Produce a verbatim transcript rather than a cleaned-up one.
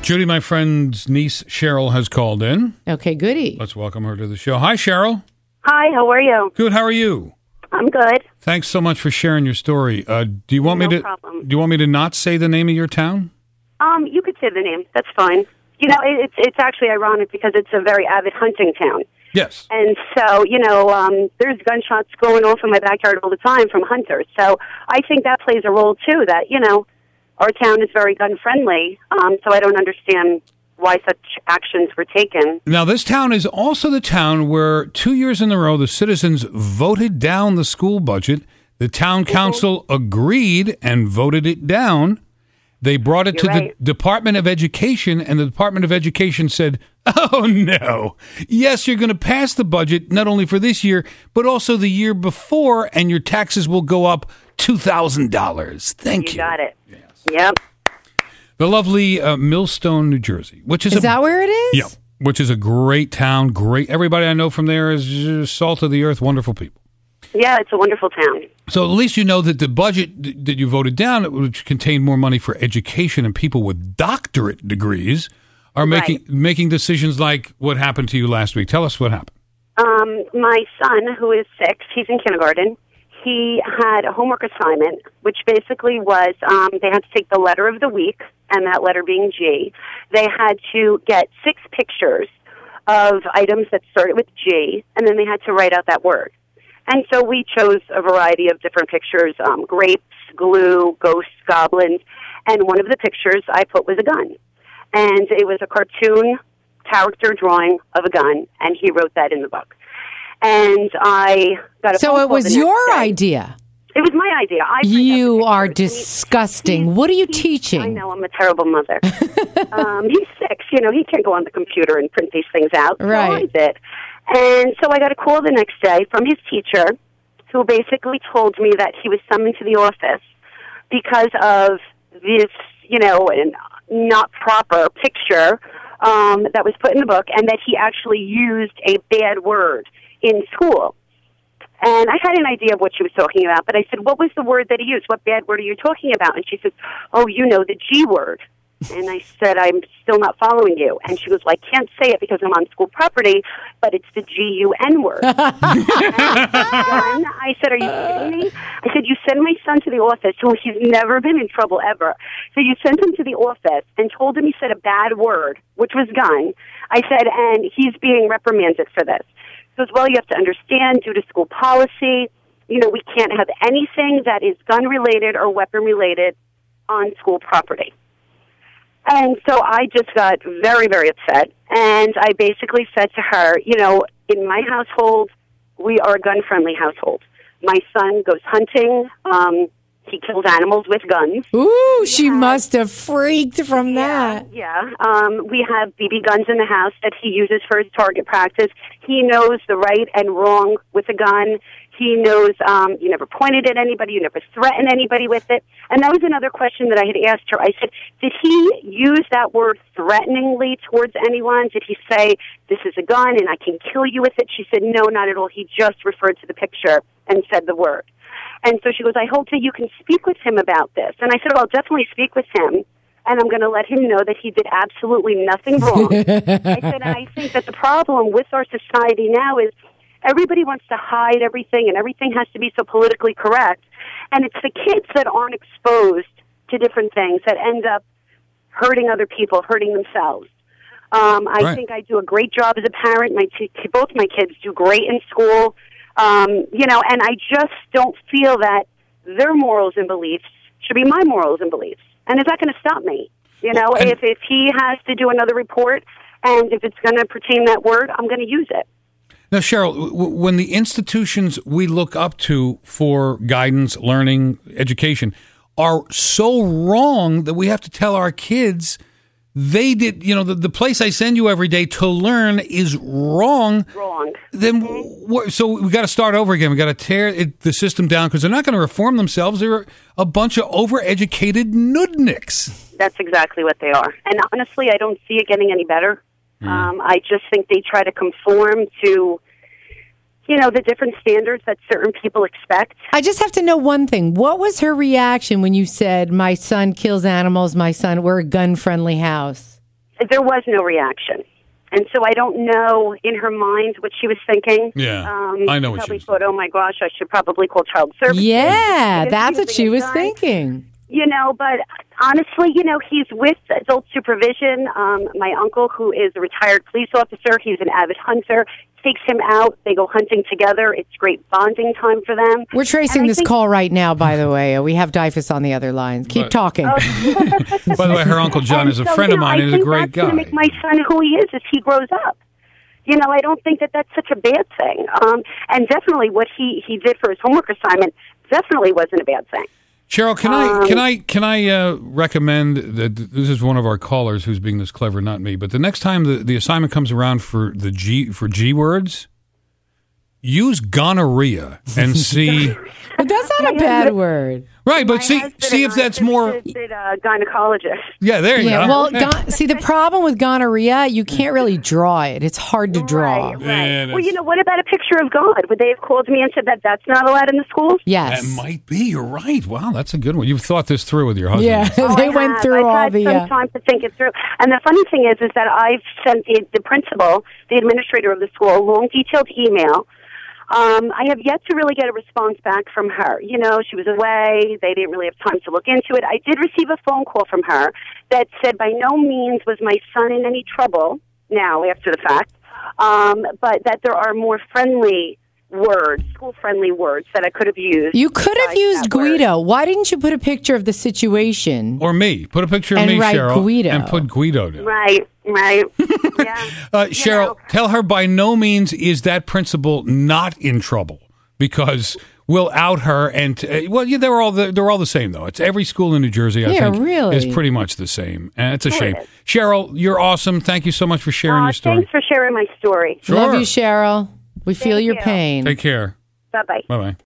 Judy, my friend's niece Cheryl has called in. Okay, goody. Let's welcome her to the show. Hi, Cheryl. Hi, how are you? Good. How are you? I'm good. Thanks so much for sharing your story. Uh, do you want no me to? problem. Do you want me to not say the name of your town? Um, you could say the name. That's fine. You know, it, it's it's actually ironic because it's a very avid hunting town. Yes. And so, you know, um, there's gunshots going off in my backyard all the time from hunters. So I think that plays a role, too, that, you know, our town is very gun-friendly. Um, so I don't understand why such actions were taken. Now, this town is also the town where two years in a row the citizens voted down the school budget. The town council mm-hmm. agreed and voted it down. They brought it You're to right. the Department of Education, and the Department of Education said, oh, no. Yes, you're going to pass the budget, not only for this year, but also the year before, and your taxes will go up two thousand dollars. Thank you. You got it. Yes. Yep. The lovely uh, Millstone, New Jersey, which is, Is a, that where it is? Yeah, which is a great town. Great. Everybody I know from there is just salt of the earth, wonderful people. Yeah, it's a wonderful town. So at least you know that the budget th- that you voted down, which contained more money for education and people with doctorate degrees, are making Right. making decisions like what happened to you last week. Tell us what happened. Um, my son, who is six, he's in kindergarten. He had a homework assignment, which basically was um, they had to take the letter of the week, and that letter being G. They had to get six pictures of items that started with G, and then they had to write out that word. And so we chose a variety of different pictures, um, grapes, glue, ghosts, goblins, and one of the pictures I put was a gun. And it was a cartoon character drawing of a gun, and he wrote that in the book. And I got a So phone it call was the next your day. idea. It was my idea. I printed out the You are pictures. disgusting. He- What are you he- teaching? I know, I'm a terrible mother. um, he's six, you know, he can't go on the computer and print these things out. Right. So I did. And so I got a call the next day from his teacher, who basically told me that he was summoned to the office because of this, you know, not proper picture um, that was put in the book, and that he actually used a bad word in school. And I had an idea of what she was talking about, but I said, what was the word that he used? What bad word are you talking about? And she says, oh, you know, the G word. And I said, I'm still not following you. And she goes, well, I can't say it because I'm on school property, but it's the G U N word. And I said, are you kidding me? I said, you send my son to the office, who he's never been in trouble ever. So you sent him to the office and told him he said a bad word, which was gun. I said, and he's being reprimanded for this. He goes, well, you have to understand, due to school policy, you know, we can't have anything that is gun-related or weapon-related on school property. And so I just got very, very upset, and I basically said to her, you know, in my household, we are a gun-friendly household. My son goes hunting. Um, he kills animals with guns. Ooh, she must have freaked from that. Yeah. Um, we have B B guns in the house that he uses for his target practice. He knows the right and wrong with a gun. He knows um, you never pointed at anybody. You never threaten anybody with it. And that was another question that I had asked her. I said, did he use that word threateningly towards anyone? Did he say, this is a gun and I can kill you with it? She said, no, not at all. He just referred to the picture and said the word. And so she goes, I hope that you can speak with him about this. And I said, well, I'll definitely speak with him, and I'm going to let him know that he did absolutely nothing wrong. I said, and I think that the problem with our society now is everybody wants to hide everything, and everything has to be so politically correct. And it's the kids that aren't exposed to different things that end up hurting other people, hurting themselves. Um, I Right. think I do a great job as a parent. My t- both my kids do great in school. Um, you know, and I just don't feel that their morals and beliefs should be my morals and beliefs. And is that going to stop me? You know, Well, and- if, if he has to do another report, and if it's going to pertain that word, I'm going to use it. Now, Cheryl, w- when the institutions we look up to for guidance, learning, education are so wrong that we have to tell our kids they did, you know, the, the place I send you every day to learn is wrong. Wrong. Then, wh- so we got to start over again. We got to tear it, the system down because they're not going to reform themselves. They're a bunch of overeducated nudniks. That's exactly what they are. And honestly, I don't see it getting any better. Mm. Um, I just think they try to conform to, you know, the different standards that certain people expect. I just have to know one thing. What was her reaction when you said, my son kills animals, my son, we're a gun-friendly house? there was no reaction. And so I don't know in her mind what she was thinking. Yeah, um, I know what she she was thought, oh, my gosh, I should probably call child services. Yeah, Because that's what using she a was gun. thinking. You know, but honestly, you know, he's with adult supervision. Um, my uncle, who is a retired police officer, he's an avid hunter, takes him out. They go hunting together. It's great bonding time for them. We're tracing And I this think- call right now, by the way. We have Dyfus on the other line. Keep But- talking. By the way, her Uncle John And is a so, friend you of know, mine. I He's a think great that's guy. going to make my son who he is as he grows up. You know, I don't think that that's such a bad thing. Um, and definitely what he, he did for his homework assignment definitely wasn't a bad thing. Cheryl, can I Um, can I can I uh, recommend that this is one of our callers who's being this clever, not me. But the next time the, the assignment comes around for the G for G words, use gonorrhea and see. But that's not a bad word. Right, but My see husband see and if I that's visited more. a gynecologist. Yeah, there you Yeah, go. well, Yeah. gon- see, the problem with gonorrhea, you can't really draw it. It's hard to draw. Right, right. Yeah, well, that's- you know, what about a picture of God? Would they have called me and said that that's not allowed in the schools? Yes. That might be. You're right. Wow, that's a good one. You've thought this through with your husband. Yeah, Oh, they I went have. through I've all had the. some Uh, time to think it through. And the funny thing is, is that I've sent the, the principal, the administrator of the school, a long, detailed email. Um, I have yet to really get a response back from her. You know, she was away. They didn't really have time to look into it. I did receive a phone call from her that said, by no means was my son in any trouble now after the fact, um, but that there are more friendly words, school-friendly words that I could have used. you could have besides used that word. Guido. Why didn't you put a picture of the situation? Or me. Put a picture of And me, write Cheryl, Guido. and put Guido down. Right, right. Yeah. Uh, You Cheryl, know. tell her by no means is that principal not in trouble, because we'll out her. And uh, well, yeah, they're all the, they're all the same though. It's every school in New Jersey. I Yeah, think really. is pretty much the same, and it's a Sure shame. it is. Cheryl, you're awesome. Thank you so much for sharing Aw, your story. Thanks for sharing my story. Sure. Love you, Cheryl. We feel Thank your you. pain. Take care. Bye-bye. Bye bye.